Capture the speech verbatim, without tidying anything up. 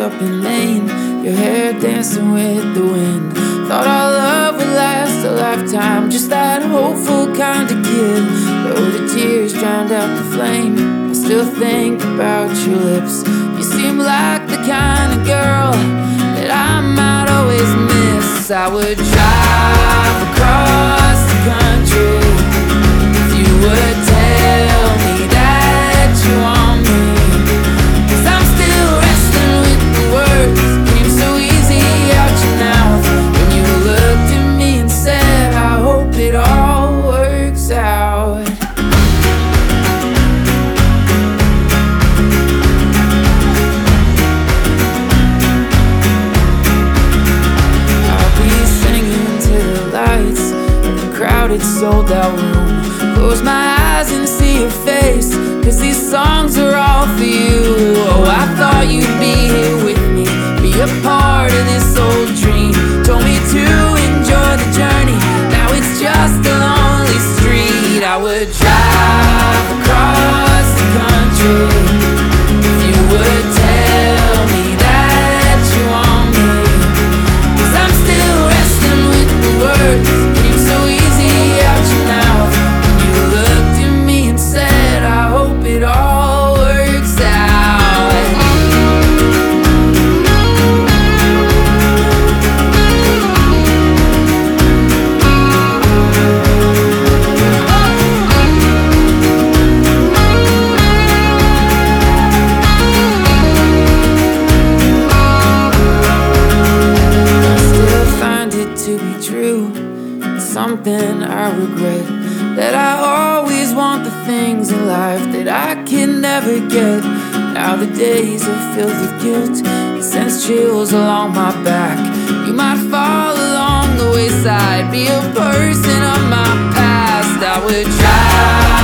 up in Maine, your hair dancing with the wind. Thought our love would last a lifetime, just that hopeful kind of kid. Though the tears drowned out the flame, I still think about your lips. You seem like the kind of girl that I might always miss. I would drive across the country if you would tell me that you want me. 'Cause I'm still wrestling with the words, came so easy out your mouth when you looked at me and said, I hope it all works out. Crowded, sold out room. Close my eyes and see your face, 'cause these songs are all for you. Oh, I thought you'd be here with me, be a part of this old dream. Told me to enjoy the journey, now it's just a lonely street. I would drive across the country if you would tell me that you want me. 'Cause I'm still wrestling with the words, it all works out. I still find it to be true, something I regret, that I always want the things in life that I can never get. Now the days are filled with guilt, it sends chills along my back. You might fall along the wayside, be a person of my past. I would try